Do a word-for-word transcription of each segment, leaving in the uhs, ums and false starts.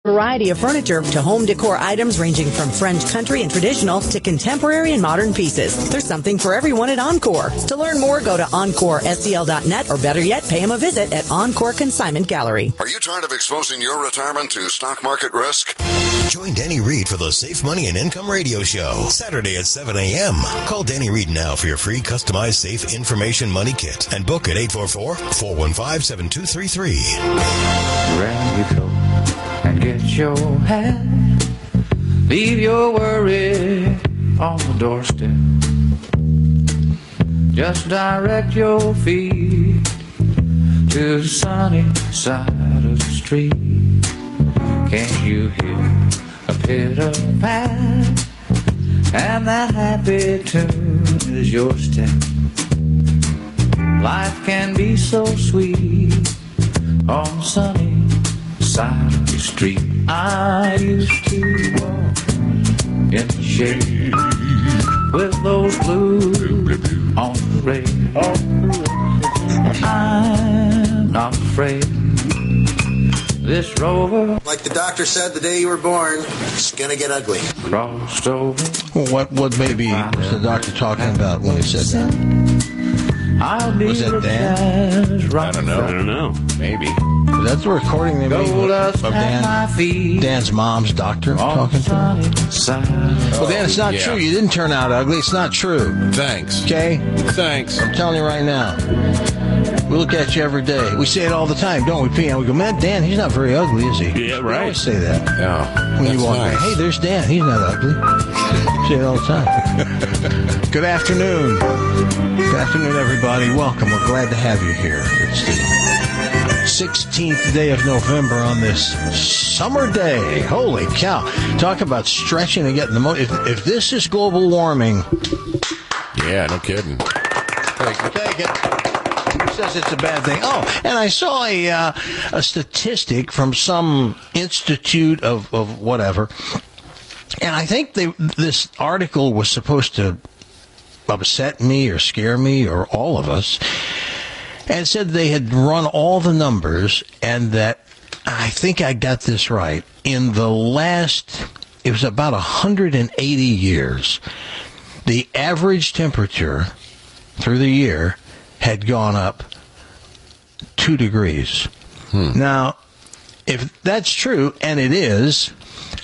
Variety of furniture to home decor items ranging from French country and traditional to contemporary and modern pieces. There's something for everyone at Encore. To learn more, go to encore S C L dot net or better yet, pay him a visit at Encore Consignment Gallery. Are you tired of exposing your retirement to stock market risk? Join Danny Reed for the Safe Money and Income Radio Show, Saturday at seven a.m. Call Danny Reed now for your free customized Safe Information Money Kit and book at eight four four, four one five, seven two three three. Ready to go and get your hat. Leave your worry on the doorstep. Just direct your feet to the sunny side of the street. Can't you hear a pitter pat? And that happy tune is your step. Life can be so sweet on sunny side of the street. I used to walk in the shade with those blues on the radio. I'm not afraid. This rover, like the doctor said the day you were born, it's gonna get ugly. Crossed over. Well, what what maybe was the doctor talking about when he said that? I'll be Was that Dan? I don't know. I don't know. Maybe. That's the recording they made of Dan, Dan's mom's doctor talking to him. Well, Dan, it's not yeah. true. You didn't turn out ugly. It's not true. Thanks. Okay? Thanks. I'm telling you right now. We look at you every day. We say it all the time, don't we, P? And we go, man, Dan, he's not very ugly, is he? Yeah, right. We always say that. Yeah. When That's you walk nice. in. Hey, there's Dan. He's not ugly. Say it all the time. Good afternoon. Good afternoon, everybody. Welcome. We're glad to have you here. It's the sixteenth day of November on this summer day. Holy cow. Talk about stretching and getting the most. If, if this is global warming. Yeah, no kidding. Take it. Take it. Says it's a bad thing. Oh, and I saw a uh, a statistic from some institute of, of whatever, and I think they this article was supposed to upset me or scare me or all of us, and said they had run all the numbers, and that I think I got this right. In the last, it was about one hundred eighty years, the average temperature through the year had gone up two degrees. Hmm. Now, if that's true, and it is,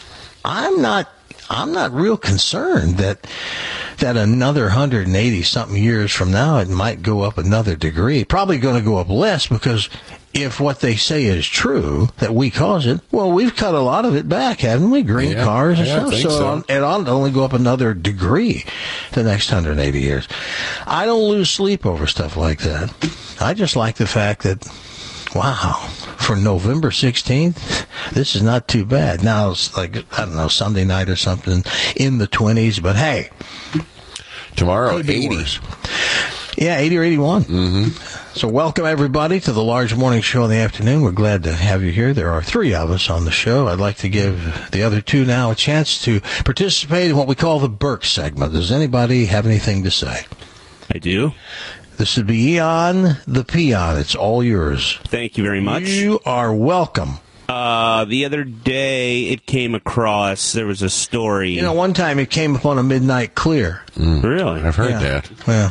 I'm not I'm not real concerned that that another one hundred eighty something years from now it might go up another degree. Probably going to go up less, because if what they say is true, that we cause it, well, we've cut a lot of it back, haven't we? Green yeah, cars and yeah, stuff. So, so. it ought to only go up another degree the next one hundred eighty years. I don't lose sleep over stuff like that. I just like the fact that, wow, for November sixteenth, this is not too bad. Now it's like, I don't know, Sunday night or something in the twenties, but hey. Tomorrow, eighty. Worse. Yeah, eighty or eighty-one. Mm-hmm. So welcome, everybody, to the Large Morning Show in the afternoon. We're glad to have you here. There are three of us on the show. I'd like to give the other two now a chance to participate in what we call the Burke segment. Does anybody have anything to say? I do. This would be Eon the Peon. It's all yours. Thank you very much. You are welcome. Uh, the other day, it came across, there was a story. You know, one time it came upon a midnight clear. Mm. Really? I've heard yeah. that. Yeah.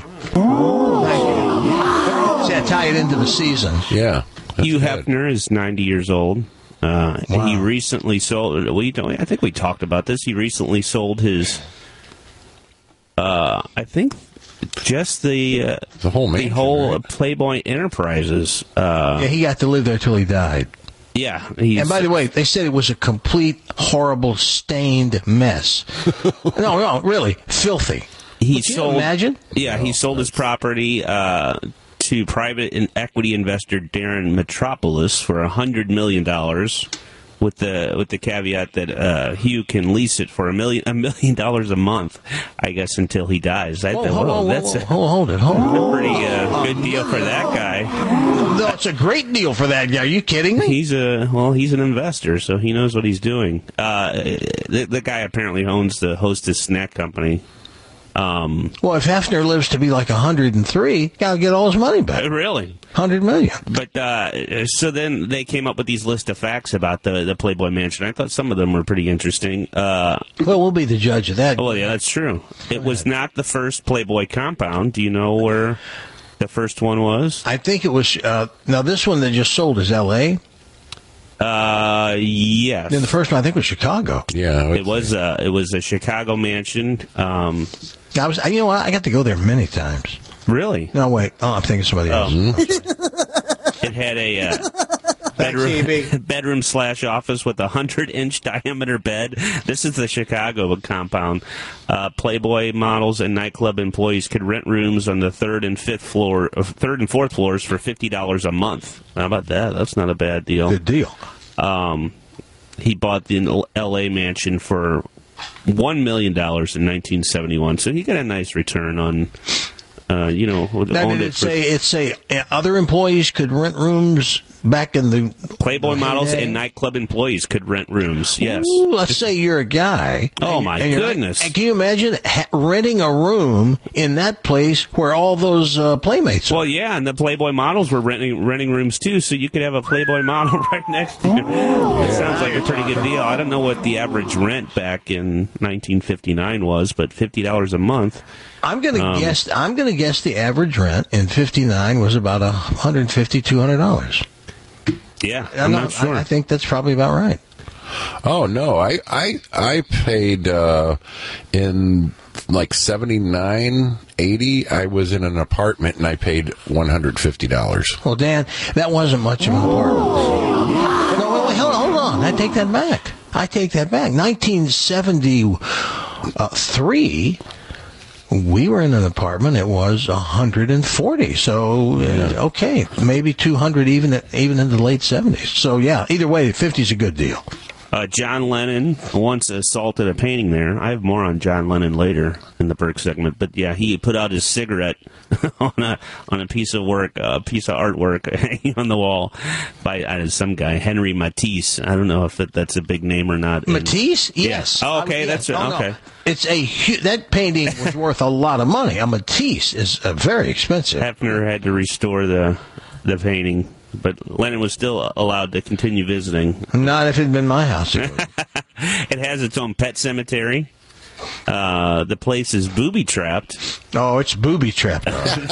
Oh. See, I tie it into the season. Yeah. Hugh good. Hefner is ninety years old. Uh, wow. He recently sold, we don't, I think we talked about this, he recently sold his, uh, I think, just the, uh, the whole, mansion, the whole right? Playboy Enterprises. Uh, yeah, he got to live there till he died. Yeah. He's, and by the way, they said it was a complete, horrible, stained mess. no, no, really, filthy. He Would sold, you imagine? Yeah, he sold his property uh, to private and equity investor Darren Metropolis for one hundred million dollars, with the with the caveat that uh, Hugh can lease it for a million a million dollars a month, I guess, until he dies. I Whoa, thought, hold, whoa, hold, that's hold, a, hold, hold it, hold a it. pretty uh, good deal for that guy. No, it's a great deal for that guy. Are you kidding me? He's a well, he's an investor, so he knows what he's doing. Uh, the, the guy apparently owns the Hostess snack company. Um, well, if Hefner lives to be like one hundred three, gotta get all his money back. Really? one hundred million. But uh, so then they came up with these list of facts about the, the Playboy Mansion. I thought some of them were pretty interesting. Uh, well, we'll be the judge of that. Oh, yeah, that's true. It was not the first Playboy compound. Do you know where the first one was? I think it was, uh, now this one that just sold is L A? Uh, yes. Then the first one I think was Chicago. Yeah, it was. Uh, it was a Chicago mansion. Um, I was. You know what? I got to go there many times. Really? No, wait. Oh, I'm thinking somebody else. Oh. It had a uh, bedroom, bedroom slash office with a hundred inch diameter bed. This is the Chicago compound. Uh, Playboy models and nightclub employees could rent rooms on the third and fifth floor, uh, third and fourth floors for fifty dollars a month. How about that? That's not a bad deal. Good deal. Um, he bought the L A mansion for one million dollars in nineteen seventy-one, so he got a nice return on. Uh, you know, now, did it, it for, say it say other employees could rent rooms back in the Playboy the models heyday? And nightclub employees could rent rooms? Yes. Ooh, let's say you're a guy. Oh my and goodness! And can you imagine ha- renting a room in that place where all those uh, playmates? Well, yeah, and the Playboy models were renting renting rooms too, so you could have a Playboy model right next to you. It sounds like a pretty good deal. I don't know what the average rent back in nineteen fifty-nine was, but fifty dollars a month. I'm going to um, guess. I'm going to guess the average rent in fifty-nine was about a hundred fifty, two hundred dollars. Yeah, I'm, I'm not, not sure. I, I think that's probably about right. Oh no, I I I paid uh, in like seventy-nine, eighty. I was in an apartment and I paid one hundred fifty dollars. Well, Dan, that wasn't much of an apartment. No, wait, wait, hold on, hold on. I take that back. I take that back. nineteen seventy-three. We were in an apartment. It was one hundred forty. So, uh, okay, maybe two hundred even even in the late seventies. So, yeah, either way, fifty is a good deal. Uh, John Lennon once assaulted a painting there. I have more on John Lennon later in the Burke segment. But, yeah, he put out his cigarette on a on a piece of work, a piece of artwork hanging on the wall by uh, some guy, Henry Matisse. I don't know if that, that's a big name or not. Matisse? And, yes. Yeah. Oh, okay, um, that's yeah. it. Oh, okay. No. It's a hu- that painting was worth a lot of money. A Matisse is uh, very expensive. Hefner had to restore the the painting, but Lennon was still allowed to continue visiting. Not if it had been my house. It, it has its own pet cemetery. Uh, the place is booby trapped. Oh, it's booby trapped. Yeah,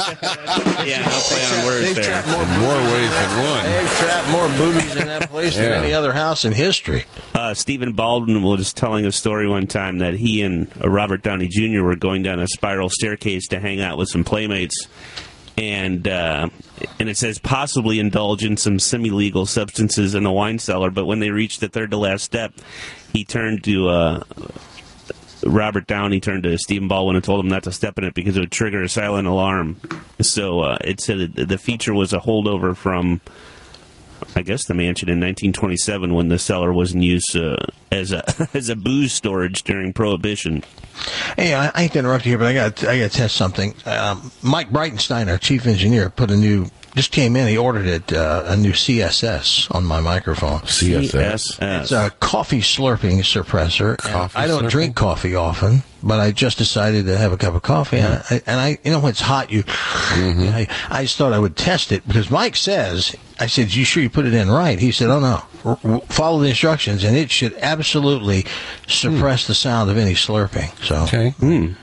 no play on words there. More, in more ways than one. They've trapped more boobies in that place yeah. than any other house in history. Uh, Stephen Baldwin was telling a story one time that he and uh, Robert Downey Junior were going down a spiral staircase to hang out with some playmates. And uh, and it says possibly indulge in some semi-legal substances in the wine cellar. But when they reached the third to last step, he turned to uh, Robert Downey turned to Stephen Baldwin and told him not to step in it because it would trigger a silent alarm. So uh, it said the feature was a holdover from, I guess, the mansion in nineteen twenty-seven when the cellar was in use uh, as a as a booze storage during Prohibition. Hey, I, I hate to interrupt you here, but I got I got to test something. Um, Mike Breitenstein, our chief engineer, put a new just came in. He ordered it uh, a new C S S on my microphone. C S S. It's a coffee slurping suppressor. Coffee I don't slurping? drink coffee often, but I just decided to have a cup of coffee, and, I, and I, you know, when it's hot, you. Mm-hmm. I, I just thought I would test it because Mike says, I said, "You sure you put it in right?" He said, "Oh no, R- r- follow the instructions, and it should absolutely suppress mm. the sound of any slurping." So, okay. Mm.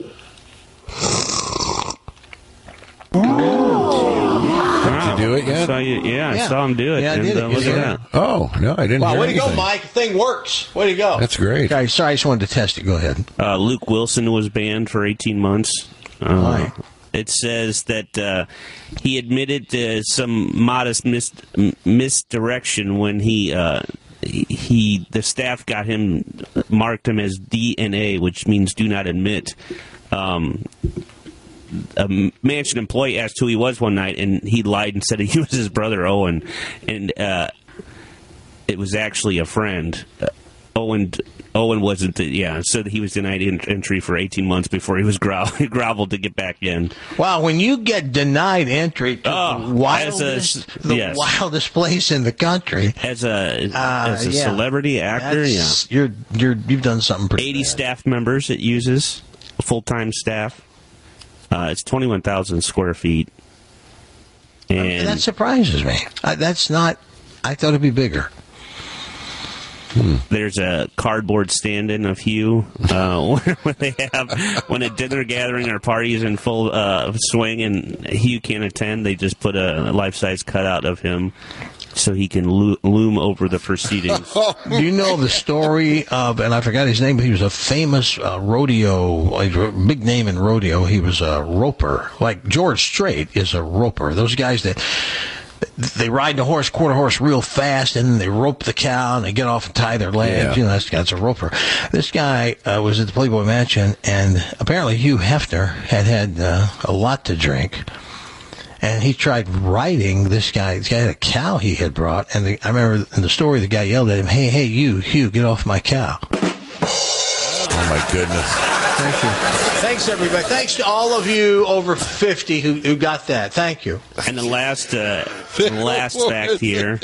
Did you do it yet? I saw you, yeah, Yeah. I saw him do it. Yeah, I and, did it. uh, look You at did that. Oh, no, I didn't wow, hear way to go, anything. Mike! The thing works. Way to go. That's great. Okay, sorry, I just wanted to test it. Go ahead. Uh, Luke Wilson was banned for eighteen months. Uh, Why? It says that uh, he admitted to some modest mis- misdirection when he, uh, he he the staff got him marked him as D N A, which means do not admit. Um, a mansion employee asked who he was one night, and he lied and said he was his brother Owen, and uh, it was actually a friend. Uh, Owen Owen wasn't, the, yeah, so he was denied in- entry for eighteen months before he was grovel- groveled to get back in. Wow, when you get denied entry to Oh, the wildest, as a- the yes. wildest place in the country, As a uh, as a yeah. celebrity actor, yeah. That's- you're you're you've done something pretty eighty bad. staff members it uses full-time staff. Uh, it's twenty-one thousand square feet. And that surprises me. I, that's not, I thought it'd be bigger. Hmm. There's a cardboard stand-in of Hugh uh, when they have when a dinner gathering or party is in full uh, swing and Hugh can't attend. They just put a life-size cutout of him so he can lo- loom over the proceedings. Do you know the story of? And I forgot his name, but he was a famous uh, rodeo, like a big name in rodeo. He was a roper, like George Strait is a roper. Those guys that. They ride the horse, quarter horse, real fast, and then they rope the cow, and they get off and tie their legs. Yeah. You know, that's, that's a roper. This guy uh, was at the Playboy Mansion, and apparently Hugh Hefner had had uh, a lot to drink, and he tried riding this guy. This guy had a cow he had brought, and the, I remember in the story, the guy yelled at him, "Hey, hey, you, Hugh, get off my cow." Oh, my goodness. Thank you. Thanks, everybody. Thanks to all of you over fifty who, who got that. Thank you. And the last uh, the last fact here,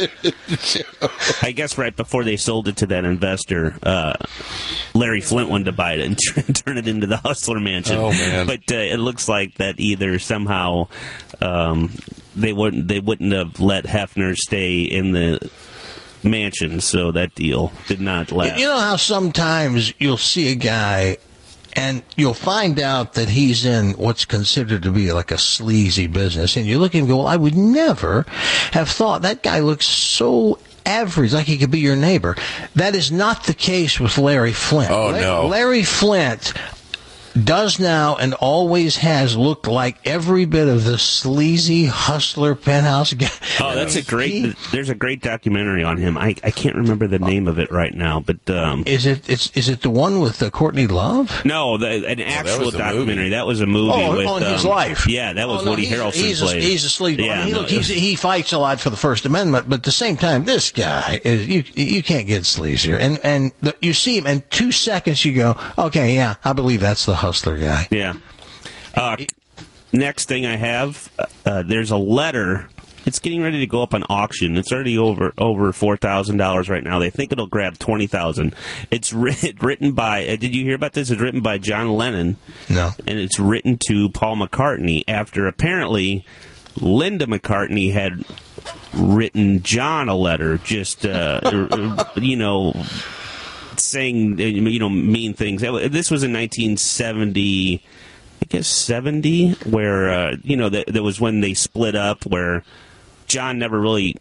I guess right before they sold it to that investor, uh, Larry Flint wanted to buy it and turn it into the Hustler Mansion. Oh, man. But uh, it looks like that either somehow um, they wouldn't they wouldn't have let Hefner stay in the mansion, so that deal did not last. You know how sometimes you'll see a guy and you'll find out that he's in what's considered to be like a sleazy business, and you look at him and go, well, I would never have thought that guy looks so average, like he could be your neighbor. That is not the case with Larry Flint. Oh, La- no. Larry Flint does now and always has looked like every bit of the sleazy hustler penthouse guy. Oh, that's a great. There's a great documentary on him. I, I can't remember the name of it right now, but um, is it it's is it the one with uh, Courtney Love? No, the, an actual was a documentary. movie. That was a movie Oh, with on his um, life. Yeah, that was Oh, no, Woody he's, Harrelson he's played. A, he's a sleazy. Yeah, I mean, he, no, look, he's, he fights a lot for the First Amendment, but at the same time, this guy is you you can't get sleazier. And and the, you see him, in two seconds you go, okay, yeah, I believe that's the hustler guy. Yeah. Uh, next thing I have, uh, there's a letter. It's getting ready to go up on auction. It's already over over four thousand dollars right now. They think it'll grab twenty thousand. It's writ- written by. Uh, did you hear about this? It's written by John Lennon. No. And it's written to Paul McCartney after apparently Linda McCartney had written John a letter, just uh, you know, saying you know mean things. This was in nineteen seventy. I guess seventy, where, uh, you know, that, that was when they split up, where John never really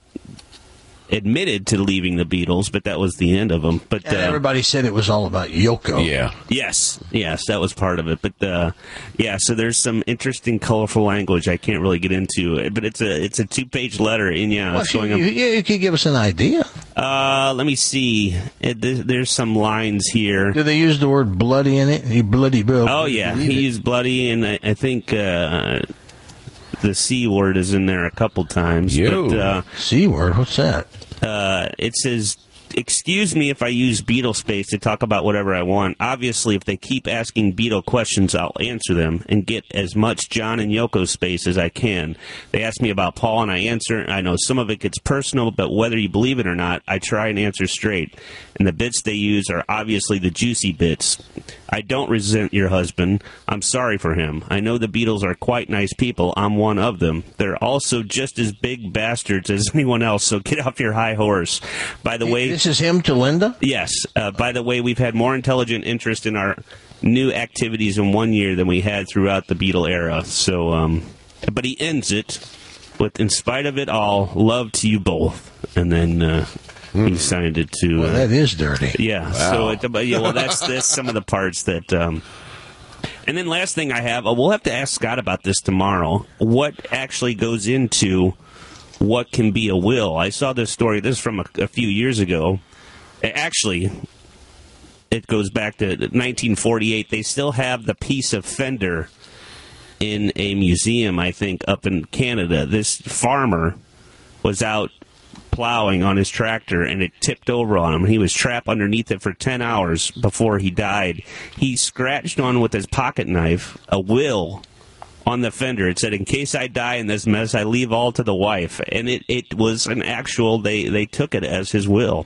admitted to leaving the Beatles, but that was the end of them. But And uh, everybody said it was all about Yoko. Yeah. yes, yes, that was part of it. But uh, yeah, so there's some interesting, colorful language I can't really get into, but it's a it's a two page letter, and yeah, Well, it's you, going up. you, you could give us an idea. Uh, let me see. It, there's, there's some lines here. Do they use the word bloody in it? You bloody bill. Oh yeah, he used bloody, and I, I think uh, the C word is in there a couple times. Yo. But, uh, C word. What's that? uh, it says, excuse me if I use Beatle space to talk about whatever I want. Obviously, if they keep asking Beatle questions, I'll answer them and get as much John and Yoko space as I can. They ask me about Paul, and I answer. I know some of it gets personal, but whether you believe it or not, I try and answer straight. And the bits they use are obviously the juicy bits. I don't resent your husband. I'm sorry for him. I know the Beatles are quite nice people. I'm one of them. They're also just as big bastards as anyone else, so get off your high horse. By the way... This is him to Linda? Yes. Uh, by the way, we've had more intelligent interest in our new activities in one year than we had throughout the Beatle era. So, um, but he ends it with, in spite of it all, love to you both. And then uh, mm. he signed it to... Well, uh, that is dirty. Yeah. Wow. So, it, but, yeah, well, that's, that's some of the parts that... Um, and then last thing I have, uh, we'll have to ask Scott about this tomorrow. What actually goes into what can be a will? I saw this story. This is from a, a few years ago. Actually, it goes back to nineteen forty-eight. They still have the piece of fender in a museum, I think, up in Canada. This farmer was out plowing on his tractor, and it tipped over on him. He was trapped underneath it for ten hours before he died. He scratched on with his pocket knife a will on the fender. It said, in case I die in this mess, I leave all to the wife. And it, it was an actual, they, they took it as his will.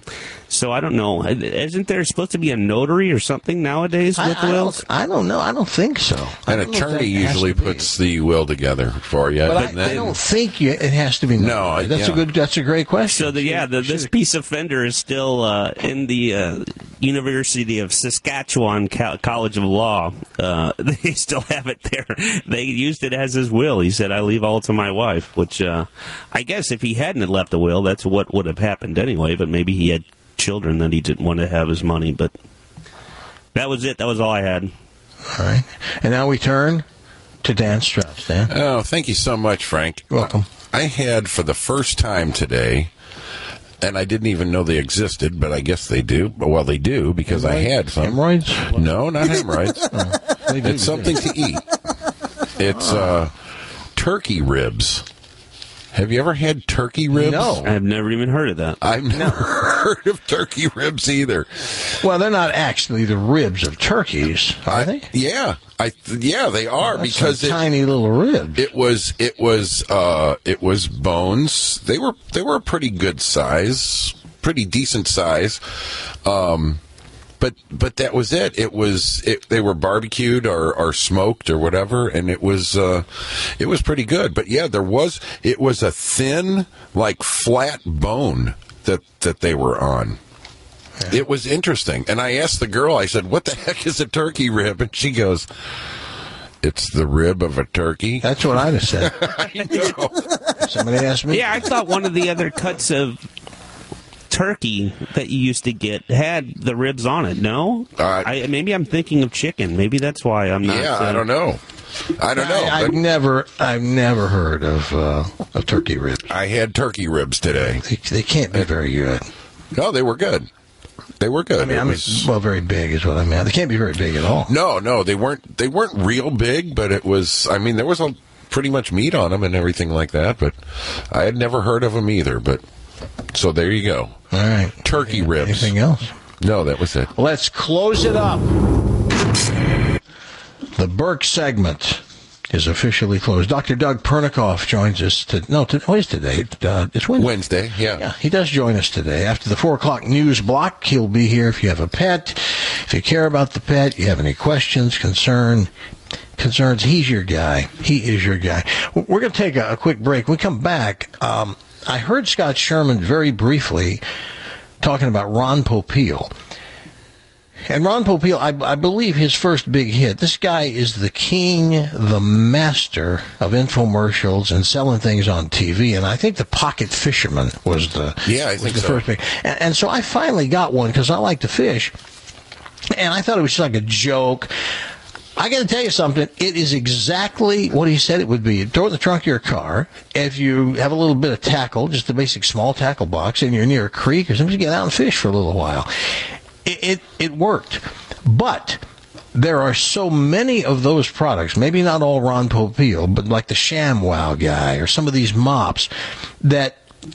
So I don't know. Isn't there supposed to be a notary or something nowadays with I, I wills? Don't, I don't know. I don't think so. An attorney usually puts the will together for you. But I, then, I don't think you, it has to be. No, that's yeah. a good. That's a great question. So the, yeah, the, this piece of fender is still uh, in the uh, University of Saskatchewan Co- College of Law. Uh, they still have it there. They used it as his will. He said, "I leave all to my wife," which uh, I guess if he hadn't have left a will, that's what would have happened anyway. But maybe he had children that he didn't want to have his money. But that was it. That was all I had. All right. And now we turn to Dan Strauss. Dan? Oh, thank you so much, Frank. You're welcome. I had for the first time today, and I didn't even know they existed, but I guess they do. Well, they do because Hemorrhoids? I had some. Hemorrhoids? No, not hemorrhoids. Oh, they do, It's something to eat. It's uh, turkey ribs. Have you ever had turkey ribs? No. I've never even heard of that. I've never heard of turkey ribs either. Well, they're not actually the ribs of turkeys, are I, they? Yeah, I yeah they are That's because some it, tiny little ribs. it was it was uh, it was bones. They were they were a pretty good size, pretty decent size. Um, But but that was it. It was it, they were barbecued or, or smoked or whatever, and it was uh, it was pretty good. But yeah, there was it was a thin, like flat bone that that they were on. Yeah. It was interesting, and I asked the girl. I said, "What the heck is a turkey rib?" And she goes, "It's the rib of a turkey." That's what I'd have said. I know. Somebody asked me. Yeah, I thought one of the other cuts of turkey that you used to get had the ribs on it. No, Uh, I, maybe I'm thinking of chicken. Maybe that's why I'm not. Yeah, uh, I don't know. I don't know. I, I've but never, I've never heard of uh, of turkey ribs. I had turkey ribs today. They, they can't be very good. No, they were good. They were good. I mean, It I mean, was- well, very big is what I mean. They can't be very big at all. No, no, they weren't. They weren't real big, but it was. I mean, there was a pretty much meat on them and everything like that. But I had never heard of them either. But so there you go. All right. Turkey ribs. Anything else? No, that was it. Let's close it up. The Burke segment is officially closed. Doctor Doug Pernikoff joins us. To, no, to, what is today? Uh, it's Wednesday. Wednesday. Yeah. Yeah, he does join us today. After the four o'clock news block, he'll be here if you have a pet. If you care about the pet, you have any questions, concern, concerns, he's your guy. He is your guy. We're going to take a, a quick break. When we come back, um, I heard Scott Sherman very briefly talking about Ron Popeil. And Ron Popeil, I, I believe his first big hit, this guy is the king, the master of infomercials and selling things on T V. And I think the Pocket Fisherman was the, Yeah, I was think the so. first big. And, and so I finally got one because I like to fish. And I thought it was just like a joke. I got to tell you something. It is exactly what he said it would be. You throw it in the trunk of your car. If you have a little bit of tackle, just a basic small tackle box, and you're near a creek or something, you get out and fish for a little while. It, it, it worked. But there are so many of those products, maybe not all Ron Popeil, but like the ShamWow guy or some of these mops that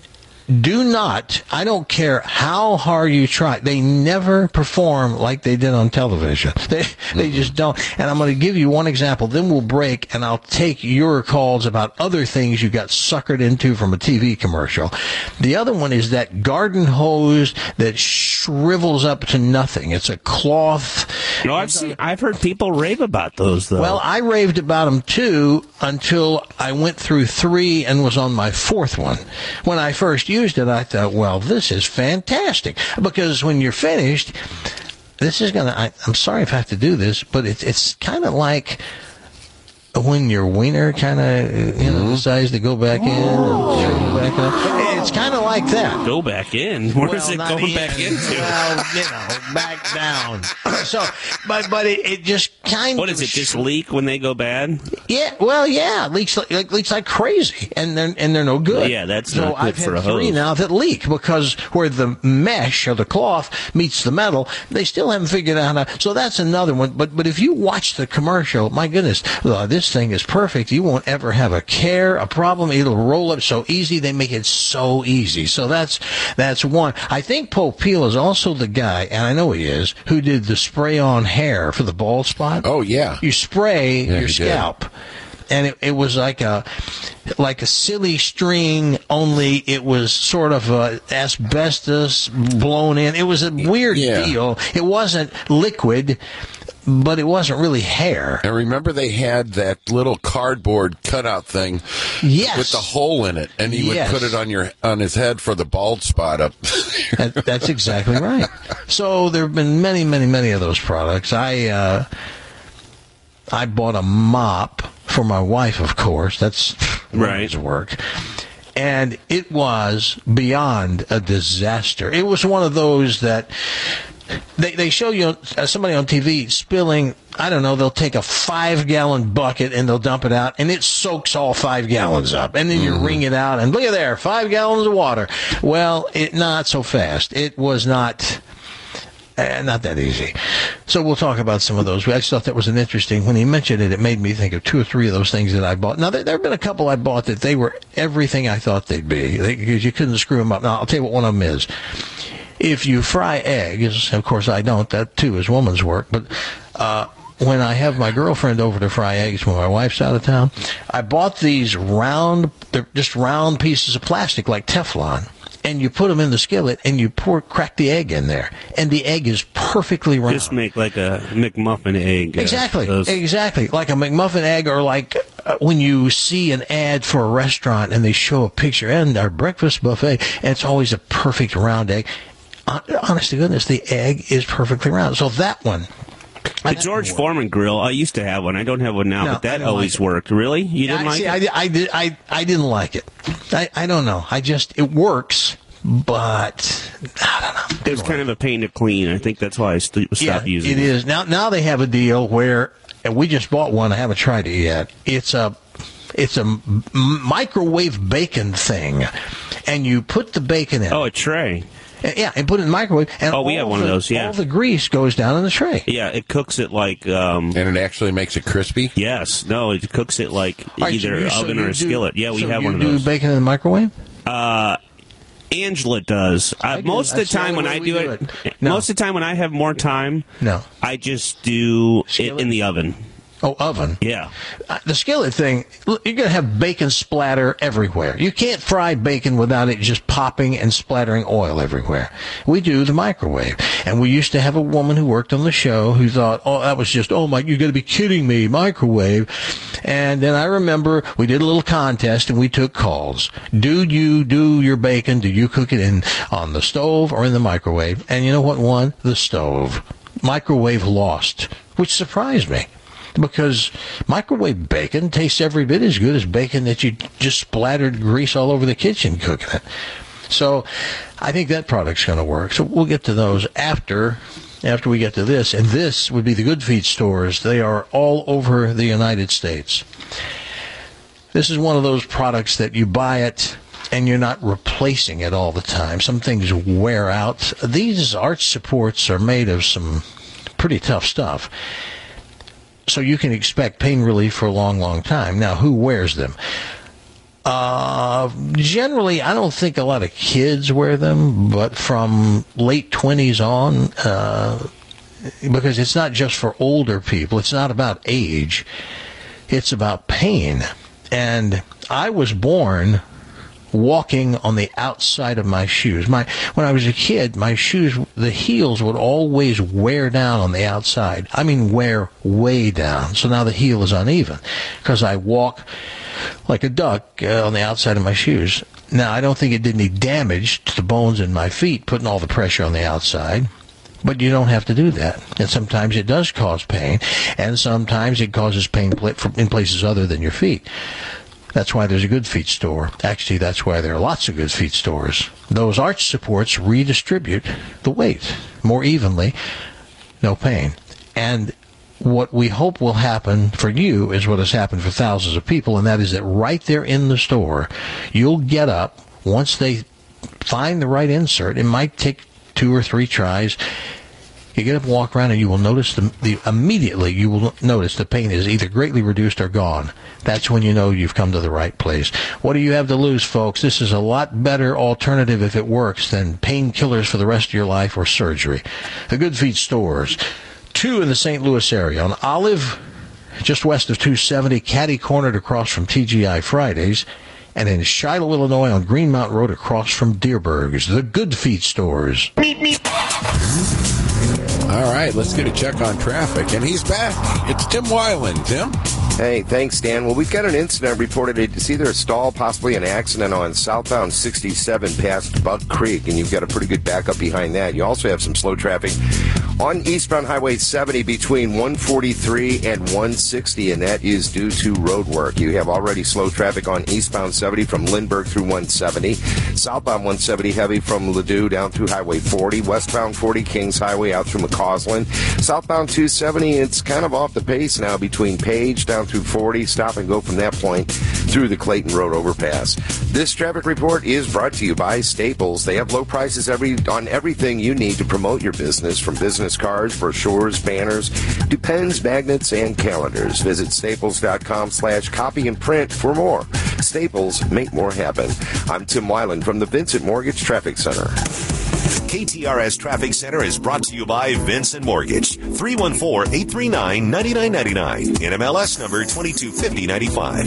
do not, I don't care how hard you try, they never perform like they did on television. They they just don't. And I'm going to give you one example, then we'll break, and I'll take your calls about other things you got suckered into from a T V commercial. The other one is that garden hose that shrivels up to nothing. It's a cloth. No, I've seen, I've heard people rave about those though. Well, I raved about them too until I went through three and was on my fourth one. When I first used it, I thought, well, this is fantastic. Because when you're finished, this is going to, I'm sorry if I have to do this, but it's it's kind of like when your wiener kind of, you know, decides to go back in and go back up. It's kind of like that. go back in. Where's it not going in. back into? Well, you know, back down. So, but but it, it just kind What of is it? Just leak when they go bad? yeah, well, yeah, it leaks like, like leaks like crazy, and they're and they're no good. Yeah, that's so not good I've for had a three hose. now that leak because where the mesh or the cloth meets the metal, they still haven't figured out how. So that's another one. But but if you watch the commercial, my goodness, uh, this thing is perfect. You won't ever have a care, a problem. It'll roll up so easy. They make it so easy. So that's that's one. I think Popeil is also the guy, and I know he is, who did the spray on hair for the bald spot. Oh yeah. You spray Yeah, your he did. scalp. and it, it was like a like a silly string, only it was sort of uh, asbestos blown in. It was a weird Yeah. deal. It wasn't liquid, but it wasn't really hair. And remember, they had that little cardboard cutout thing Yes. with the hole in it, and he Yes. would put it on your on his head for the bald spot up. That, that's exactly right. So there have been many, many, many of those products. I uh, I bought a mop for my wife, of course. That's Right. women's work. And it was beyond a disaster. It was one of those that they they show you uh, somebody on T V spilling, I don't know, they'll take a five-gallon bucket and they'll dump it out, and it soaks all five gallons up. And then you wring it out, and look at there, five gallons of water. Well, it not so fast. It was not... Uh, not that easy. So we'll talk about some of those. I just thought that was an interesting. When he mentioned it, it made me think of two or three of those things that I bought. Now, there, there have been a couple I bought that they were everything I thought they'd be, because you couldn't screw them up. Now, I'll tell you what one of them is. If you fry eggs, of course I don't, that too is woman's work, but uh, when I have my girlfriend over to fry eggs when my wife's out of town, I bought these round, they're just round pieces of plastic like Teflon. And you put them in the skillet, and you pour, crack the egg in there, and the egg is perfectly round. Just make like a McMuffin egg. uh, Exactly, those- exactly. Like a McMuffin egg, or like uh, when you see an ad for a restaurant and they show a picture, and our breakfast buffet, and it's always a perfect round egg. Hon- Honest to goodness, the egg is perfectly round. So that one. The George Foreman grill, I used to have one. I don't have one now, No, but that I don't always like it. worked. Really? You didn't I, like see, it? I, I, did, I, I didn't like it. I, I don't know. I just, it works, but I don't know. It was kind of a pain to clean. I think that's why I st- stopped Yeah, using it it. is. Now now they have a deal where, and we just bought one. I haven't tried it yet. It's a it's a m- microwave bacon thing, and you put the bacon in. Oh, a tray. it. Yeah, and put it in the microwave. And Oh, we all have one of the- those, yeah. All the grease goes down in the tray. Yeah, it cooks it like... Um, And it actually makes it crispy? yes. No, it cooks it like All right, either so you- so oven you or a do- skillet. Yeah, we so have you one of do those. bacon in the microwave? Uh, Angela does. Uh, I do. most of the That's the time only when way I we do do it, it. No. most of the time when I have more time, No. I just do Skillet? it in the oven. Oh, oven. Yeah. Uh, the skillet thing, look, you're going to have bacon splatter everywhere. You can't fry bacon without it just popping and splattering oil everywhere. We do the microwave. And we used to have a woman who worked on the show who thought, oh, that was just, oh, my, you got to be kidding me, microwave. And then I remember we did a little contest and we took calls. Do you do your bacon? Do you cook it in on the stove or in the microwave? And you know what won? The stove. Microwave lost, which surprised me. Because microwave bacon tastes every bit as good as bacon that you just splattered grease all over the kitchen cooking it. So I think that product's going to work. So we'll get to those after after we get to this. And this would be the Good Feet stores. They are all over the United States. This is one of those products that you buy it and you're not replacing it all the time. Some things wear out. These arch supports are made of some pretty tough stuff. So you can expect pain relief for a long, long time. Now, who wears them? Uh, generally, I don't think a lot of kids wear them, but from late twenties on, uh, because it's not just for older people. It's not about age. It's about pain. And I was born walking on the outside of my shoes. My when I was a kid, my shoes, the heels would always wear down on the outside. I mean, wear way down. So now the heel is uneven because I walk like a duck uh, on the outside of my shoes. Now, I don't think it did any damage to the bones in my feet, putting all the pressure on the outside. But you don't have to do that. And sometimes it does cause pain, and sometimes it causes pain in places other than your feet. That's why there's a Good Feet store. Actually, that's why there are lots of Good Feet stores. Those arch supports redistribute the weight more evenly, no pain. And what we hope will happen for you is what has happened for thousands of people, and that is that right there in the store, you'll get up once they find the right insert. It might take two or three tries. You get up and walk around, and you will notice the, the immediately you will notice the pain is either greatly reduced or gone. That's when you know you've come to the right place. What do you have to lose, folks? This is a lot better alternative if it works than painkillers for the rest of your life or surgery. The Good Feet stores, two in the Saint Louis area on Olive just west of two seventy, catty cornered across from T G I Fridays, and in Shiloh, Illinois on Green Mountain Road across from Deerberg's, the Good Feet stores. Meep, meep. All right, let's get a check on traffic, and he's back. It's Tim Weiland. Tim? Hey, thanks, Dan. Well, we've got an incident reported. It's either a stall, possibly an accident on southbound sixty-seven past Buck Creek, and you've got a pretty good backup behind that. You also have some slow traffic on eastbound Highway seventy between one forty-three and one sixty, and that is due to road work. You have already slow traffic on eastbound seventy from Lindbergh through one seventy, southbound one seventy heavy from Ladue down through Highway forty, westbound forty Kings Highway out through McCausland, southbound two seventy, it's kind of off the pace now between Page down through forty, stop and go from that point through the Clayton Road overpass. This traffic report is brought to you by Staples. They have low prices every on everything you need to promote your business, from business cards, brochures, banners, to pens, magnets, and calendars. Visit staples.com slash copy and print for more. Staples, make more happen. I'm Tim Weiland from the Vincent Mortgage Traffic Center. K T R S Traffic Center is brought to you by Vincent Mortgage. three one four, eight three nine, nine nine nine nine. N M L S number twenty-two fifty ninety-five.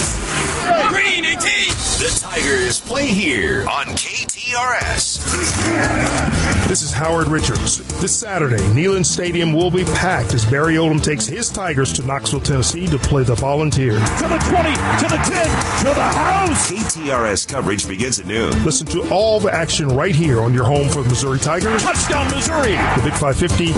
Green eighteen! The Tigers play here on K T R S. This is Howard Richards. This Saturday, Neyland Stadium will be packed as Barry Odom takes his Tigers to Knoxville, Tennessee to play the Volunteers. To the twenty, to the ten, to the house! K T R S coverage begins at noon. Listen to all the action right here on your home for the Missouri Tigers. Touchdown, Missouri! The Big five fifty,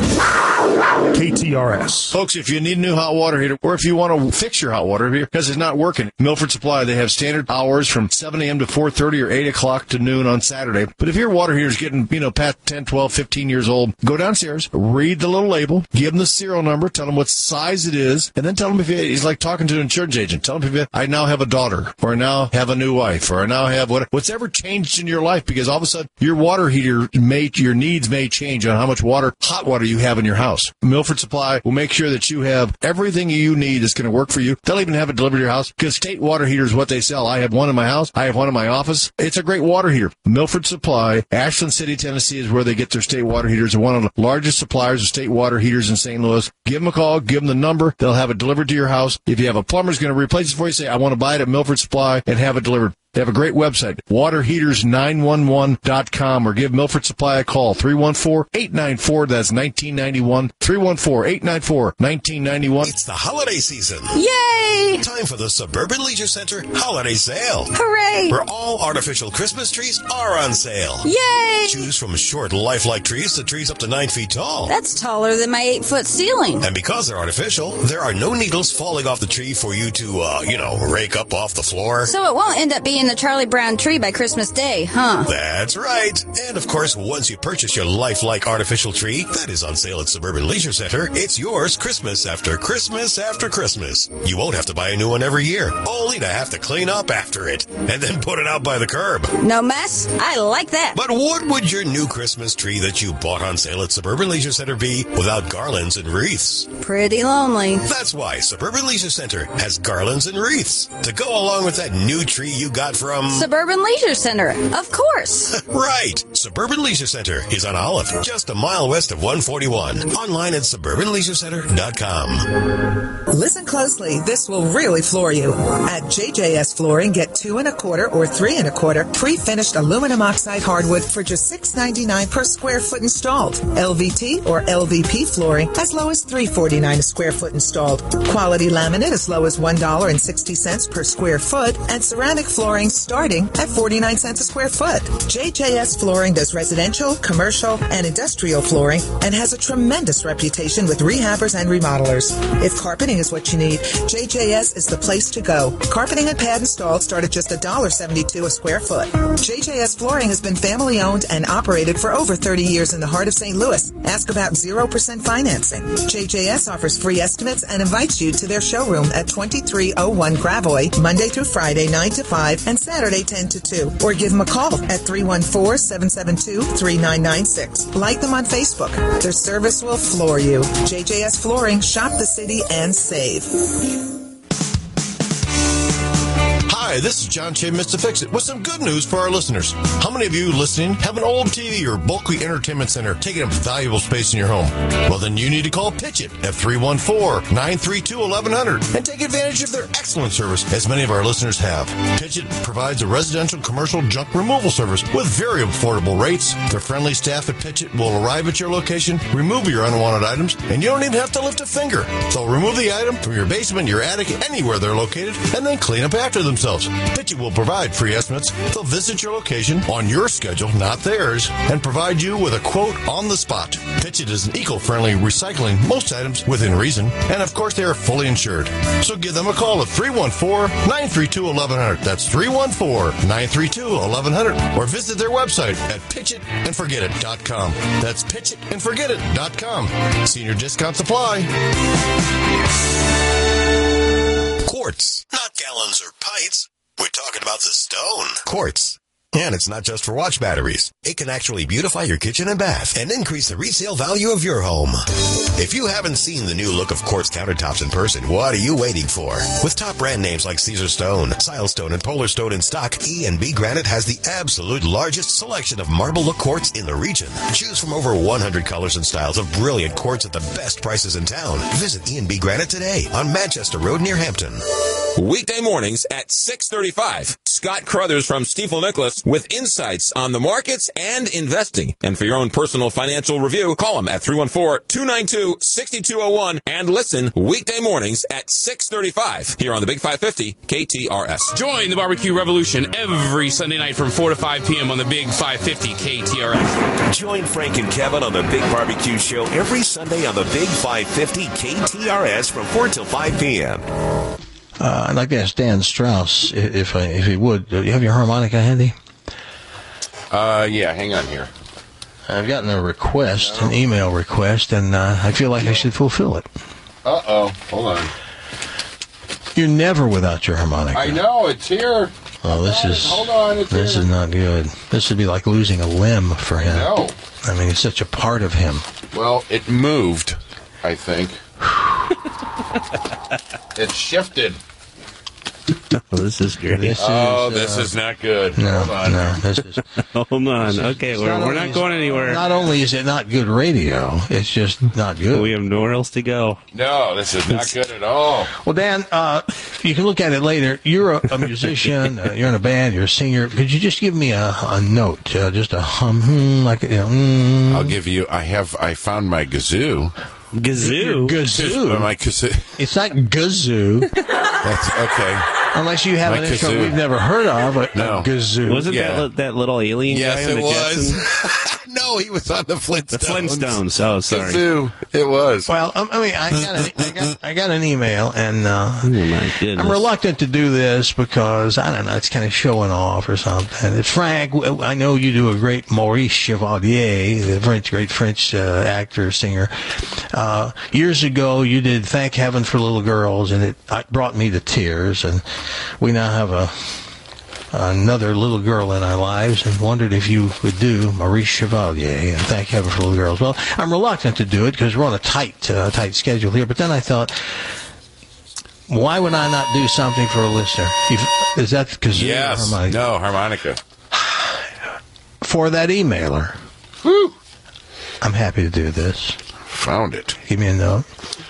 K T R S. Folks, if you need a new hot water heater, or if you want to fix your hot water heater because it's not working, Milford Supply, they have standard hours from seven a.m. to four thirty or eight o'clock to noon on Saturday. But if your water heater is getting, you know, past ten, twelve, fifteen years old, go downstairs, read the little label, give them the serial number, tell them what size it is, and then tell them if you, it's like talking to an insurance agent. Tell them if you, I now have a daughter, or I now have a new wife, or I now have what, what's ever changed in your life, because all of a sudden your water heater may, your needs may change on how much water, hot water you have in your house. Milford Supply will make sure that you have everything you need that's going to work for you. They'll even have it delivered to your house, because State water heater is what they sell. I have one in my house. I have one in my office. It's a great water heater. Milford Supply, Ashland City, Tennessee is where they get their State water heaters. They're one of the largest suppliers of State water heaters in Saint Louis. Give them a call. Give them the number. They'll have it delivered to your house. If you have a plumber's going to replace it for you, say, I want to buy it at Milford Supply and have it delivered. They have a great website, water heaters nine one one dot com, or give Milford Supply a call, three one four, eight nine four, that's nineteen ninety-one, three one four, eight nine four, nineteen ninety-one. It's the holiday season. Yay! Time for the Suburban Leisure Center Holiday Sale. Hooray! Where all artificial Christmas trees are on sale. Yay! Choose from short, lifelike trees to trees up to nine feet tall. That's taller than my eight-foot ceiling. And because they're artificial, there are no needles falling off the tree for you to, uh, you know, rake up off the floor. So it won't end up being the Charlie Brown tree by Christmas Day, huh? That's right. And of course, once you purchase your lifelike artificial tree, that is on sale at Suburban Leisure Center, it's yours Christmas after Christmas after Christmas. You won't have to buy a new one every year, only to have to clean up after it, and then put it out by the curb. No mess? I like that. But what would your new Christmas tree that you bought on sale at Suburban Leisure Center be without garlands and wreaths? Pretty lonely. That's why Suburban Leisure Center has garlands and wreaths to go along with that new tree you got from Suburban Leisure Center, of course. Right. Suburban Leisure Center is on Olive, just a mile west of one forty-one. Online at suburban leisure center dot com. Listen closely. This will really floor you. At J J S Flooring, get two and a quarter or three and a quarter pre-finished aluminum oxide hardwood for just six ninety-nine per square foot installed. L V T or L V P flooring as low as three forty-nine a square foot installed. Quality laminate as low as one dollar and sixty cents per square foot, and ceramic flooring starting at forty-nine cents a square foot. J J S Flooring does residential, commercial, and industrial flooring and has a tremendous reputation with rehabbers and remodelers. If carpeting is what you need, J J S is the place to go. Carpeting and pad installed start at just one dollar and seventy-two cents a square foot. J J S Flooring has been family owned and operated for over thirty years in the heart of Saint Louis. Ask about zero percent financing. J J S offers free estimates and invites you to their showroom at twenty-three oh one Gravois, Monday through Friday, nine to five, and Saturday, ten to two. Or give them a call at three one four, seven seven two, three nine nine six. Like them on Facebook. Their service will floor you. J J S Flooring, shop the city and save. Hi, Hi, this is John Che, Mister Fix-It, with some good news for our listeners. How many of you listening have an old T V or bulky entertainment center taking up valuable space in your home? Well, then you need to call Pitch It at three one four, nine three two, one one zero zero and take advantage of their excellent service, as many of our listeners have. Pitch It provides a residential commercial junk removal service with very affordable rates. Their friendly staff at Pitch It will arrive at your location, remove your unwanted items, and you don't even have to lift a finger. They'll remove the item from your basement, your attic, anywhere they're located, and then clean up after themselves. Pitch It will provide free estimates. They'll visit your location on your schedule, not theirs, and provide you with a quote on the spot. Pitch It is an eco-friendly, recycling most items within reason, and of course they are fully insured. So give them a call at three one four, nine three two, one one zero zero. That's three one four, nine three two, one one zero zero. Or visit their website at pitch it and forget it dot com. That's pitch it and forget it dot com. Senior discounts apply. Quartz, not gallons or pints. We're talking about the stone. Quartz. And it's not just for watch batteries. It can actually beautify your kitchen and bath and increase the resale value of your home. If you haven't seen the new look of Quartz countertops in person, what are you waiting for? With top brand names like Caesar Stone, Silestone, and Polar Stone in stock, E and B Granite has the absolute largest selection of marble look quartz in the region. Choose from over one hundred colors and styles of brilliant quartz at the best prices in town. Visit E and B Granite today on Manchester Road near Hampton. Weekday mornings at six thirty-five. Scott Crothers from Stifel Nicholas with insights on the markets and investing. And for your own personal financial review, call him at three one four, two nine two, six two zero one and listen weekday mornings at six thirty-five here on the Big five fifty K T R S. Join the barbecue revolution every Sunday night from four to five p.m. on the Big five fifty K T R S. Join Frank and Kevin on the Big Barbecue Show every Sunday on the Big five fifty K T R S from four till five p.m. Uh, I'd like to ask Dan Strauss if I, if he would. Do you have your harmonica handy? Uh, yeah, hang on here. I've gotten a request, an email request, and uh, I feel like I should fulfill it. Uh-oh. Hold on. You're never without your harmonica. I know, it's here. Oh, this is Hold on, it's this here. is not good. This would be like losing a limb for him. No. I mean, it's such a part of him. Well, it moved, I think. It shifted. Oh, this is great. This oh, is, this uh, is not good. No, Hold on. no, this is. Hold on. Okay, it's we're, not we're only not is- going anywhere. Not only is it not good radio, it's just not good. We have nowhere else to go. No, this is not good at all. Well, Dan, uh, you can look at it later. You're a, a musician. Uh, you're in a band. You're a singer. Could you just give me a, a note, uh, just a hum, hmm, like you know? Mm. I'll give you. I have. I found my kazoo. Gazoo. Gazoo. My kazoo. It's not gazoo. That's okay. Unless you have My an instrument kazoo. we've never heard of, a, No. a kazoo. Wasn't Yeah. that li- that little alien Yes, guy on it the was. Jetson? No, he was on the Flintstones. The Flintstones. Oh, sorry. Kazoo. It was. Well, um, I mean, I got, an, I, got, I got an email, and uh, Oh, my goodness. I'm reluctant to do this because, I don't know, it's kind of showing off or something. It's Frank, w- I know you do a great Maurice Chevalier, the French, great French uh, actor, singer. Uh, years ago, you did Thank Heaven for Little Girls, and it, it brought me to tears, and we now have a another little girl in our lives, and wondered if you would do Maurice Chevalier and Thank Heaven for Little Girls. Well, I'm reluctant to do it because we're on a tight, uh, tight schedule here. But then I thought, why would I not do something for a listener? If, is that because Yes. No, harmonica. for that emailer? Woo. I'm happy to do this. Found it. Give me a note.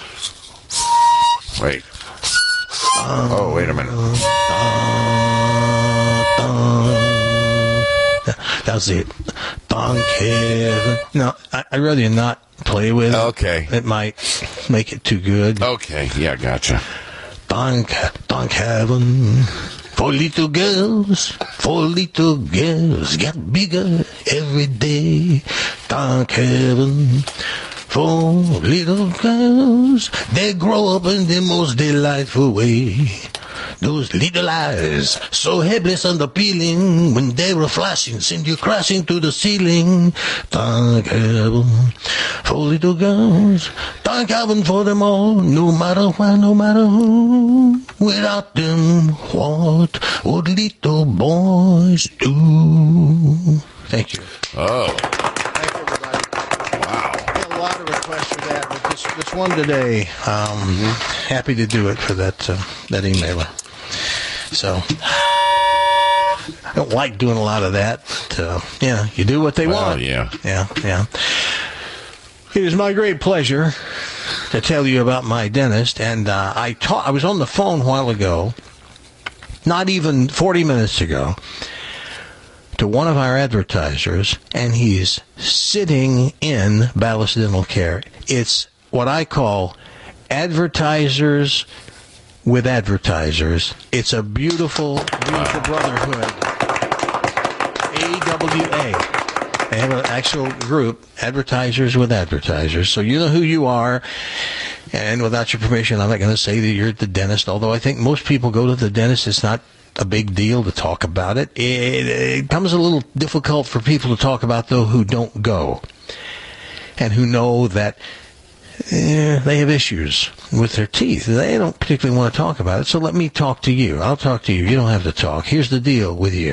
Wait. Oh, wait a minute. That was it. Thank Heaven. No, I, I'd rather you not play with it. Okay. It might make it too good. Okay. Yeah, gotcha. Thank, thank Heaven for little girls, for little girls get bigger every day. Thank Heaven for little girls, they grow up in the most delightful way. Those little eyes, so helpless and appealing, when they were flashing, send you crashing to the ceiling. Thank Heaven for little girls. Thank Heaven for them all, no matter why, no matter who. Without them, what would little boys do? Thank you. Oh. Thank you, everybody. Wow. I got a lot of requests for that, but this, this one today, um, happy to do it for that, uh, that emailer. So, I don't like doing a lot of that. But, uh, yeah, you do what they Well, want. yeah. Yeah, yeah. It is my great pleasure to tell you about my dentist. And uh, I ta- I was on the phone a while ago, not even forty minutes ago, to one of our advertisers, and he's sitting in Ballast Dental Care. It's what I call advertisers with advertisers. It's a beautiful, beautiful brotherhood. A W A. They have an actual group, advertisers with advertisers. So you know who you are. And without your permission, I'm not going to say that you're the dentist, although I think most people go to the dentist. It's not a big deal to talk about it. It, it comes a little difficult for people to talk about, though, who don't go and who know that eh, they have issues with their teeth. They don't particularly want to talk about it, so let me talk to you. I'll talk to you. You don't have to talk. Here's the deal with you.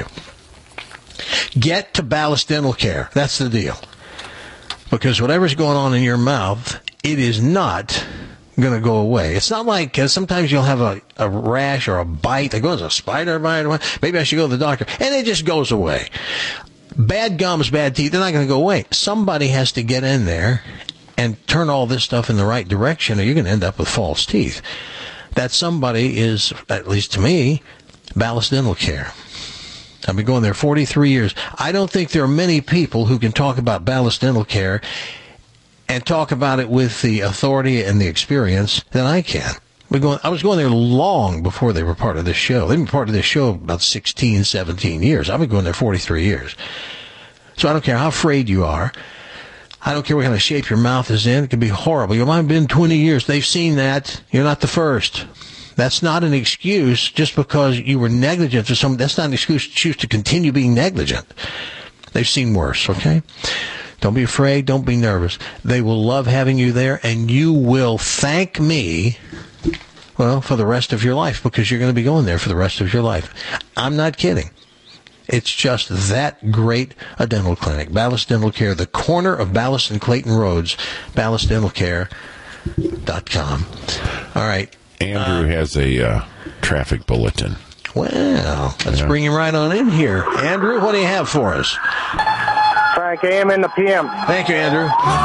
Get to Ballast Dental Care. That's the deal. Because whatever's going on in your mouth, it is not going to go away. It's not like uh, sometimes you'll have a, a rash or a bite that goes, a spider bite, or maybe I should go to the doctor, and it just goes away. Bad gums, bad teeth, they're not going to go away. Somebody has to get in there and turn all this stuff in the right direction, or you're going to end up with false teeth. That somebody is, at least to me, Ballast Dental Care. I've been going there forty-three years. I don't think there are many people who can talk about Ballast Dental Care and talk about it with the authority and the experience that I can. We're going, I was going there long before they were part of this show. They've been part of this show about sixteen, seventeen years. I've been going there forty-three years. So I don't care how afraid you are. I don't care what kind of shape your mouth is in. It can be horrible. You might have been twenty years. They've seen that. You're not the first. That's not an excuse just because you were negligent or something. That's not an excuse to choose to continue being negligent. They've seen worse, okay? Don't be afraid. Don't be nervous. They will love having you there, and you will thank me, well, for the rest of your life, because you're going to be going there for the rest of your life. I'm not kidding. It's just that great a dental clinic. Ballast Dental Care, the corner of Ballast and Clayton Roads, ballast dental care dot com. All right. Andrew uh, has a uh, traffic bulletin. Well, let's yeah. bring him right on in here. Andrew, what do you have for us? Frank, A M and the P M. Thank you, Andrew.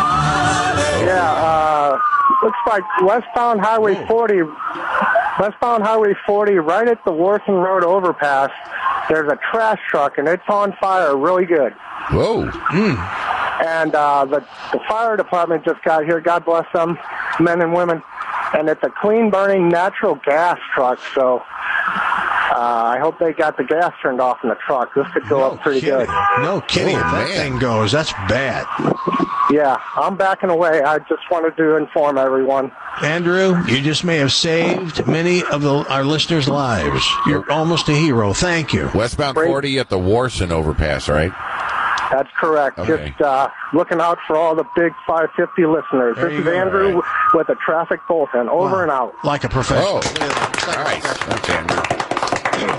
Yeah, uh, looks like westbound Highway forty, westbound Highway forty, right at the Worthing Road overpass, there's a trash truck, and it's on fire really good. Whoa. Mm. And uh, the, the fire department just got here, God bless them, men and women. And it's a clean-burning natural gas truck, so uh, I hope they got the gas turned off in the truck. This could go no up pretty kidding. good. No kidding. Oh, if that man. thing goes, that's bad. Yeah, I'm backing away. I just wanted to inform everyone. Andrew, you just may have saved many of the, our listeners' lives. You're almost a hero. Thank you. Westbound forty at the Warson overpass, right? That's correct. Okay. Just uh, looking out for all the big five fifty listeners. There this you is go. Andrew right. with a traffic bulletin. Over wow. and out. Like a professional. Oh, all right. That's Andrew.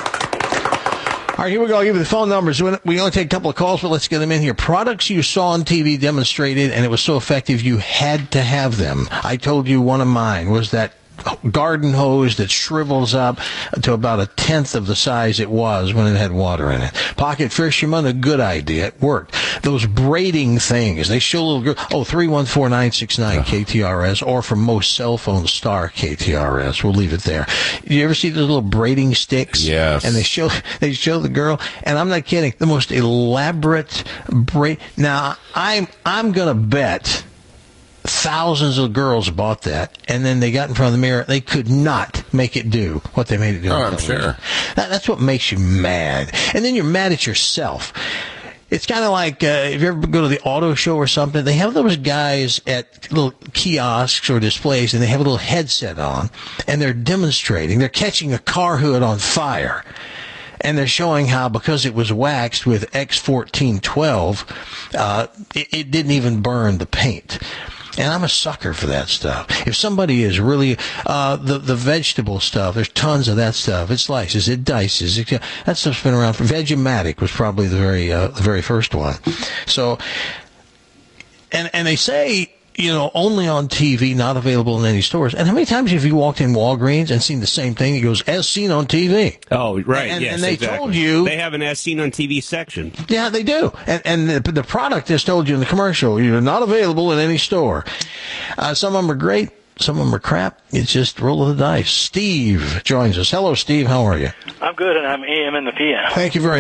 All right, here we go. I'll give you the phone numbers. We only take a couple of calls, but let's get them in here. Products you saw on T V demonstrated, and it was so effective you had to have them. I told you one of mine was that garden hose that shrivels up to about a tenth of the size it was when it had water in it. Pocket fisherman, a good idea. It worked. Those braiding things, they show little girl. Oh, three one four, nine six nine K T R S, or from most cell phones, star K T R S. We'll leave it there. You ever see those little braiding sticks? Yes. And they show they show the girl, and I'm not kidding, the most elaborate braid. Now, I'm I'm gonna bet thousands of girls bought that, and then they got in front of the mirror. They could not make it do what they made it do. Oh, I'm sure. That, that's what makes you mad. And then you're mad at yourself. It's kind of like uh, if you ever go to the auto show or something, they have those guys at little kiosks or displays, and they have a little headset on, and they're demonstrating. They're catching a car hood on fire. And they're showing how, because it was waxed with X fourteen twelve, uh, it, it didn't even burn the paint. And I'm a sucker for that stuff. If somebody is really, uh, the, the vegetable stuff, there's tons of that stuff. It slices, it dices. It, that stuff's been around for, Vegomatic was probably the very, uh, the very first one. So, and, and they say you know, only on T V, not available in any stores. And how many times have you walked in Walgreens and seen the same thing? It goes, as seen on T V. Oh, right, and, yes, and they exactly. told you... They have an as seen on T V section. Yeah, they do. And, and the, the product is told you in the commercial, you're not available in any store. Uh, some of them are great. Some of them are crap. It's just roll of the dice. Steve joins us. Hello, Steve. How are you? I'm good, and I'm A M in the P M. Thank you very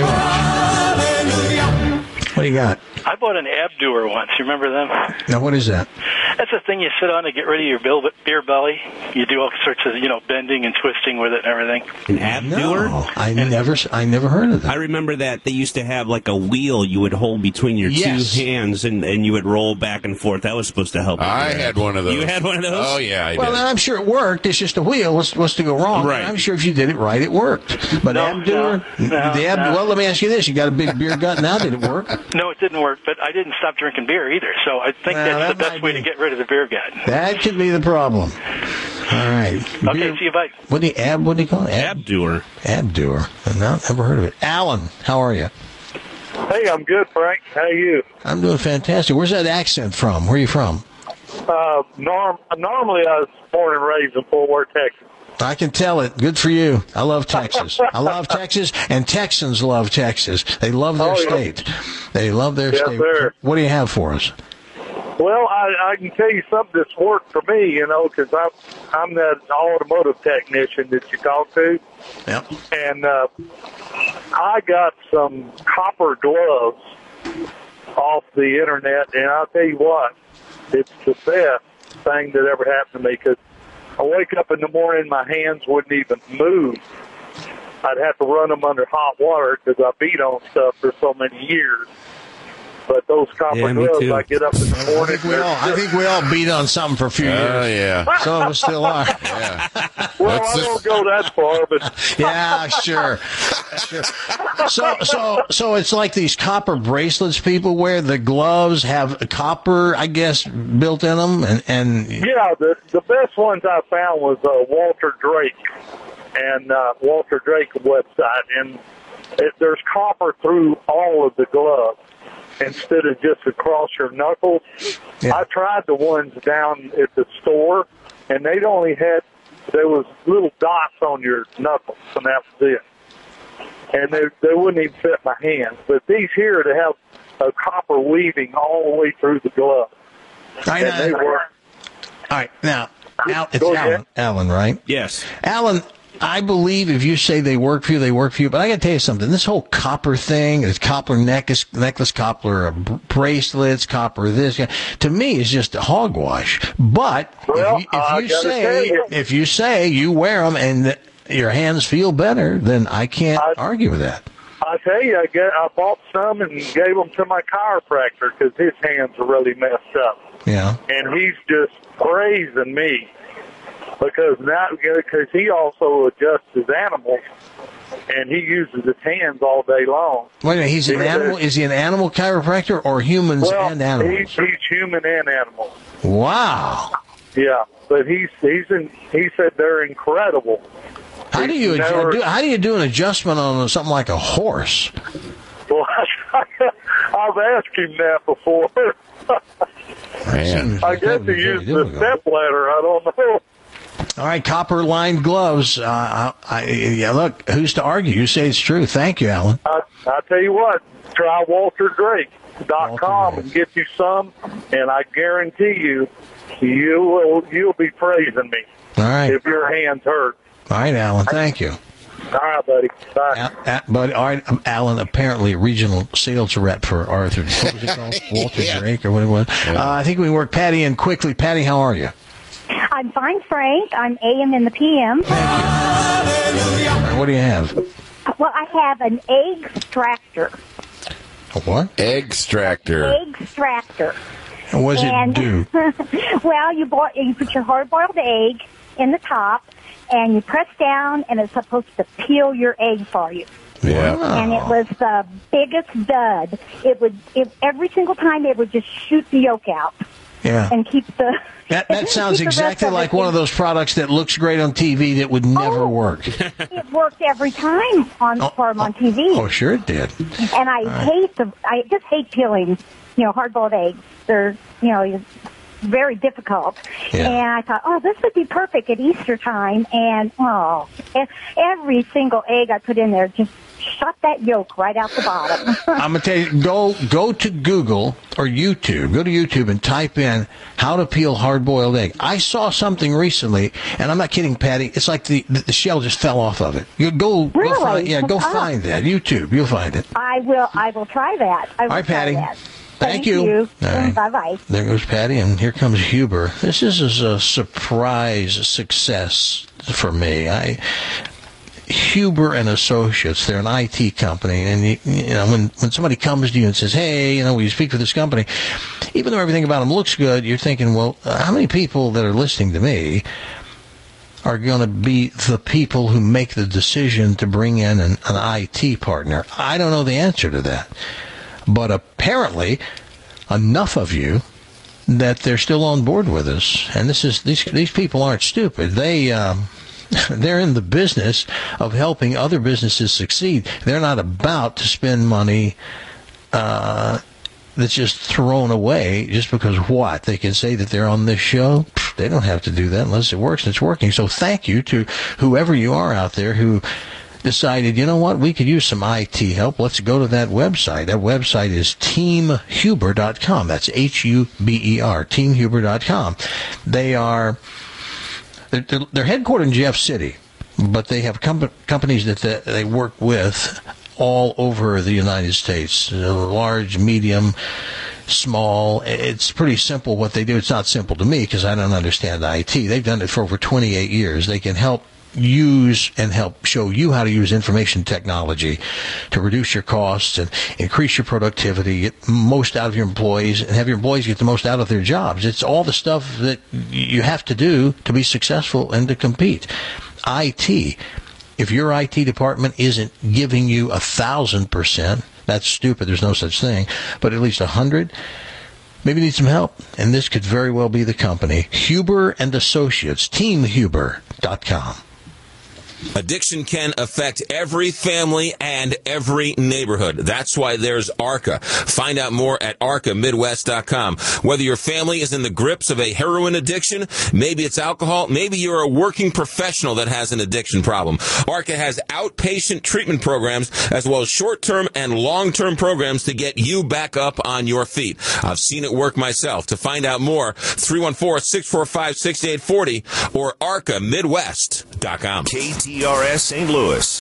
much. What do you got? I bought an Abdoer once. You remember them? Now, what is that? That's a thing you sit on to get rid of your bil- beer belly. You do all sorts of, you know, bending and twisting with it and everything. An Abdoer? No, I never, I never heard of that. I remember that they used to have like a wheel you would hold between your Yes. two hands, and, and you would roll back and forth. That was supposed to help. I you. had one of those. You had one of those? Oh, yeah, I well, did. I'm sure it worked. It's just a wheel. What's, what's to go wrong? Right. I'm sure if you did it right, it worked. But No, Abdoer, no, no, the Ab- no. well, let me ask you this: you got a big beer gut now? Did it work? No, it didn't work, but I didn't stop drinking beer either, so I think Well, that's that the best might way be- to get rid of the beer gut. That could be the problem. All right. Okay, Beer- see you, bye. What do you ab? What do you call it? Ab- Abdoer. Abdoer. No, never heard of it. Alan, how are you? Hey, I'm good, Frank. How are you? I'm doing fantastic. Where's that accent from? Where are you from? Uh, norm- normally, I was born and raised in Fort Worth, Texas. I can tell it. Good for you. I love Texas. I love Texas, and Texans love Texas. They love their Oh, yeah. state. They love their Yes, state. sir. What do you have for us? Well, I, I can tell you something that's worked for me, you know, because I'm, I'm that automotive technician that you talk to. Yep. And uh, I got some copper gloves off the internet, and I'll tell you what, it's the best thing that ever happened to me, because I wake up in the morning, my hands wouldn't even move. I'd have to run them under hot water because I beat on stuff for so many years. But those copper Yeah, me gloves, too. I get up in the I morning. think we all, I think we all beat on something for a few years. Oh, yeah. Some of us still are. Yeah. Well, That's I just- don't go that far, but Yeah, sure. sure. So, so, so it's like these copper bracelets people wear. The gloves have copper, I guess, built in them, and and yeah, the the best ones I found was uh, Walter Drake and uh, Walter Drake website, and it, there's copper through all of the gloves instead of just across your knuckles. Yeah. I tried the ones down at the store, and they'd only had there was little dots on your knuckles, and that was it. And they they wouldn't even fit my hands. But these here, they have a copper weaving all the way through the glove, I and they know. work. All right, now, Al, it's Go ahead. Alan, Alan, right? Yes. Alan, I believe if you say they work for you, they work for you. But I got to tell you something. This whole copper thing, this copper necklace, necklace copper uh, b- bracelets, copper this, yeah, to me is just a hogwash. But Well, if you, I if you gotta say tell you. if you say you wear them and th- your hands feel better, then I can't I- argue with that. I tell you, I get I bought some and gave them to my chiropractor because his hands are really messed up, Yeah. and he's just praising me because now because he also adjusts his animals, and he uses his hands all day long. Wait a minute, he's an He says- animal. Is he an animal chiropractor or humans Well, and animals? he's, he's human and animal. Wow. Yeah, but he's he's in, he said they're incredible. How do you He's adju- never- do, how do you do an adjustment on something like a horse? Well, I've asked him that before. Man. I guess he used the step ladder. I don't know. All right, copper lined gloves. Uh, I, I, yeah, look, who's to argue? You say it's true. Thank you, Alan. I, I tell you what, try walter drake dot com and get you some, and I guarantee you, you will you'll be praising me. All right. If your hands hurt. All right, Alan. Thank you. All right, buddy. Bye. A- a- but all right, um, Alan, apparently a regional sales rep for Arthur. What was it called? Walter Yeah. Drake or what it was. Uh, I think we can work Patty in quickly. Patty, how are you? I'm fine, Frank. I'm A M in the P M. All right, what do you have? Well, I have an egg extractor. A what? Egg extractor. Egg extractor. And what does And- it do? well, you, bo- you put your hard-boiled egg in the top, and you press down, and it's supposed to peel your egg for you. Yeah. And it was the biggest dud. It would it, every single time it would just shoot the yolk out Yeah. and keep the. That, that sounds keep the rest exactly of it like one in. of those products that looks great on T V that would never Oh. work. It worked every time on for 'em on T V. Oh, sure it did. And I All right. hate the, I just hate peeling, you know, hard-boiled eggs. They're, you know, you very difficult. Yeah. And I thought, oh, this would be perfect at Easter time. And, oh, e- every single egg I put in there just shot that yolk right out the bottom. I'm going to tell you, go, go to Google or YouTube. Go to YouTube and type in how to peel hard-boiled egg. I saw something recently, and I'm not kidding, Patty. It's like the, the shell just fell off of it. You go, Really? go find, yeah, go Ah. find that. YouTube, you'll find it. I will, I will try that. I will All right, try Patty. that. Thank Thank you. you. All right. Bye-bye. There goes Patty, and here comes Huber. This is a surprise success for me. I Huber and Associates, they're an I T company, and you, you know when when somebody comes to you and says, "Hey, you know, will you speak for this company?" Even though everything about them looks good, you're thinking, "Well, uh, how many people that are listening to me are going to be the people who make the decision to bring in an, an I T partner?" I don't know the answer to that. But apparently, enough of you that they're still on board with us. And this is these these people aren't stupid. They um, they're in the business of helping other businesses succeed. They're not about to spend money uh, that's just thrown away just because what? They can say that they're on this show. They don't have to do that unless it works and it's working. So thank you to whoever you are out there who decided, you know what, we could use some I T help. Let's go to that website. That website is team huber dot com. That's H U B E R, team huber dot com. They are, they're, they're headquartered in Jeff City, but they have com- companies that they, they work with all over the United States, large, medium, small. It's pretty simple what they do. It's not simple to me because I don't understand I T. They've done it for over twenty-eight years. They can help use and help show you how to use information technology to reduce your costs and increase your productivity, get most out of your employees, and have your employees get the most out of their jobs. It's all the stuff that you have to do to be successful and to compete. I T. If your I T department isn't giving you a thousand percent, that's stupid. There's no such thing. But at least a hundred. Maybe you need some help, and this could very well be the company. Huber and Associates, team huber dot com. Addiction can affect every family and every neighborhood. That's why there's ARCA. Find out more at arca midwest dot com. Whether your family is in the grips of a heroin addiction, maybe it's alcohol, maybe you're a working professional that has an addiction problem. ARCA has outpatient treatment programs as well as short-term and long-term programs to get you back up on your feet. I've seen it work myself. To find out more, three one four, six four five, six eight four zero or arca midwest dot com. K T R S Saint Louis.